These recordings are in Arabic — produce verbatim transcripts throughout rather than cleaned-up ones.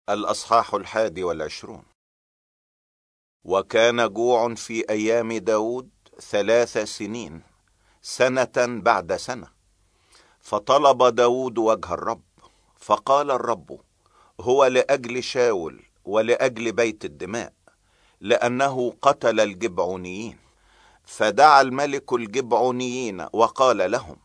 الأصحاح الحادي والعشرون. وكان جوع في أيام داود ثلاث سنين، سنة بعد سنة. فطلب داود وجه الرب، فقال الرب: هو لأجل شاول ولأجل بيت الدماء، لأنه قتل الجبعونيين. فدعا الملك الجبعونيين وقال لهم: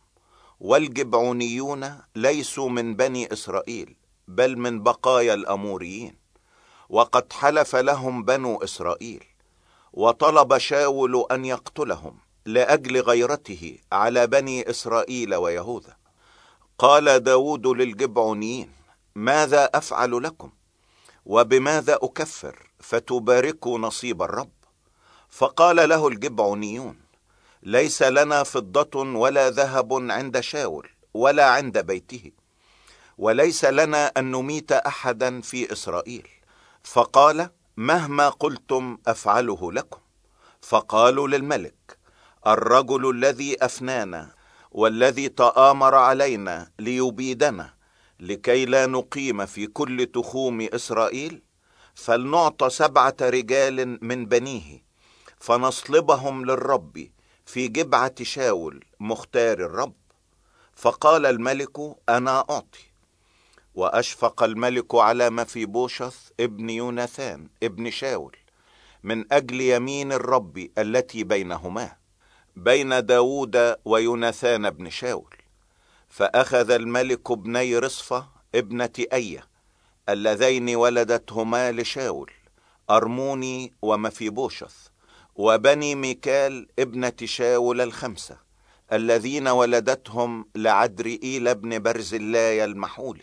والجبعونيون ليسوا من بني إسرائيل، بل من بقايا الأموريين، وقد حلف لهم بنو إسرائيل. وطلب شاول أن يقتلهم لأجل غيرته على بني إسرائيل ويهوذا. قال داود للجبعونيين: ماذا أفعل لكم؟ وبماذا أكفر فتباركوا نصيب الرب؟ فقال له الجبعونيون: ليس لنا فضة ولا ذهب عند شاول ولا عند بيته، وليس لنا أن نميت أحدا في إسرائيل. فقال: مهما قلتم أفعله لكم. فقالوا للملك: الرجل الذي أفنانا والذي تآمر علينا ليبيدنا لكي لا نقيم في كل تخوم إسرائيل، فلنعطى سبعة رجال من بنيه، فنصلبهم للرب في جبعة شاول مختار الرب. فقال الملك: أنا أعطي. وأشفق الملك على مفيبوشث ابن يوناثان ابن شاول من أجل يمين الرب التي بينهما، بين داود ويوناثان ابن شاول. فأخذ الملك ابني رصفة ابنة أية اللذين ولدتهما لشاول، أرموني ومفيبوشث، وبني ميكال ابنة شاول الخمسة الذين ولدتهم لعدرئيل ابن برزلاي المحولي،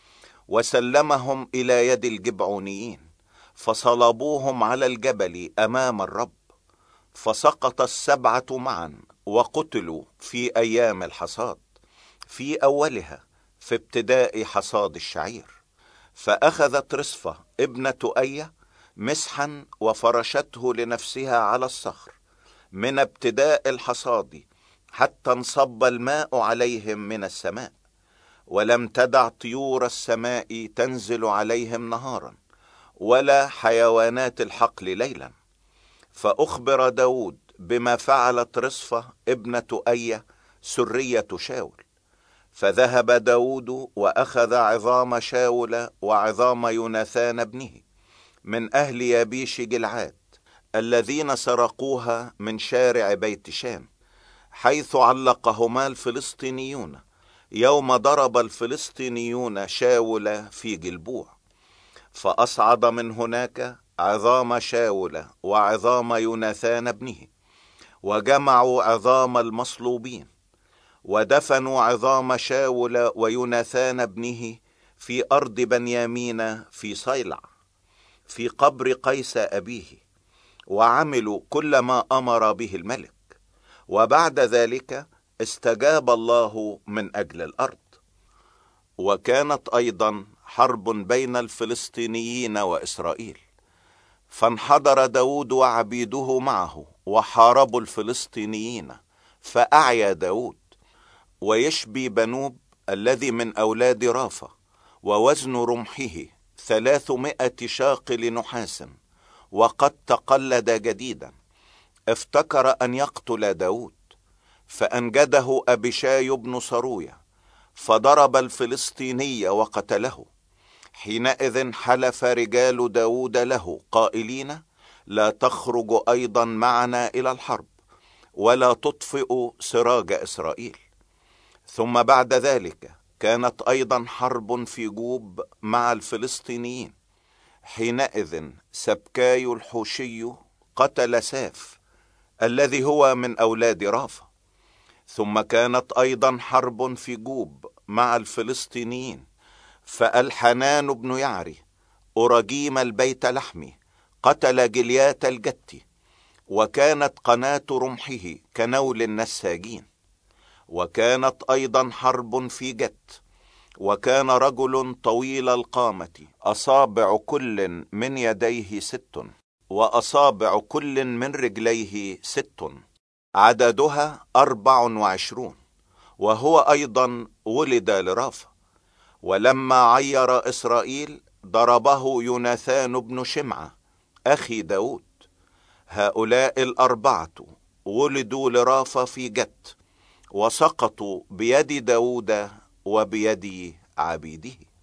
وسلمهم إلى يد الجبعونيين، فصلبوهم على الجبل أمام الرب. فسقط السبعة معا وقتلوا في أيام الحصاد، في أولها في ابتداء حصاد الشعير. فأخذت رصفة ابنة أية مسحا وفرشته لنفسها على الصخر من ابتداء الحصاد حتى انصب الماء عليهم من السماء، ولم تدع طيور السماء تنزل عليهم نهارا، ولا حيوانات الحقل ليلا. فأخبر داود بما فعلت رصفة ابنة أية سرية شاول. فذهب داود وأخذ عظام شاول وعظام يوناثان ابنه من أهل يابيش جلعاد الذين سرقوها من شارع بيت شان، حيث علقهما الفلسطينيون يوم ضرب الفلسطينيون شاول في جلبوع. فأصعد من هناك عظام شاول وعظام يوناثان ابنه، وجمعوا عظام المصلوبين، ودفنوا عظام شاول ويوناثان ابنه في أرض بنيامين في صيلع في قبر قيس أبيه، وعملوا كل ما أمر به الملك. وبعد ذلك استجاب الله من أجل الأرض. وكانت أيضا حرب بين الفلسطينيين وإسرائيل، فانحدر داود وعبيده معه وحاربوا الفلسطينيين، فأعيا داود. ويشبي بنوب الذي من أولاد رافة، ووزن رمحه ثلاثمائة شاقل نحاس، وقد تقلد جديدا، افتكر أن يقتل داود، فأنجده أبيشاي بن صرويا، فضرب الفلسطيني وقتله. حينئذ حلف رجال داود له قائلين: لا تخرج أيضا معنا إلى الحرب، ولا تطفئ سراج إسرائيل. ثم بعد ذلك كانت أيضا حرب في جوب مع الفلسطينيين. حينئذ سبكاي الحوشي قتل ساف الذي هو من أولاد رافة. ثم كانت أيضا حرب في جوب مع الفلسطينيين، فالحنان بن يعري أرجيم البيت لحمي قتل جليات الجتي، وكانت قناة رمحه كنول النساجين. وكانت أيضا حرب في جت، وكان رجل طويل القامة أصابع كل من يديه ست، وأصابع كل من رجليه ست، عددها أربع وعشرون، وهو أيضا ولد لرافة. ولما عير إسرائيل ضربه يوناثان بن شمعة أخي داود. هؤلاء الأربعة ولدوا لرافة في جت، وسقطوا بيد داود وبيد عبيده.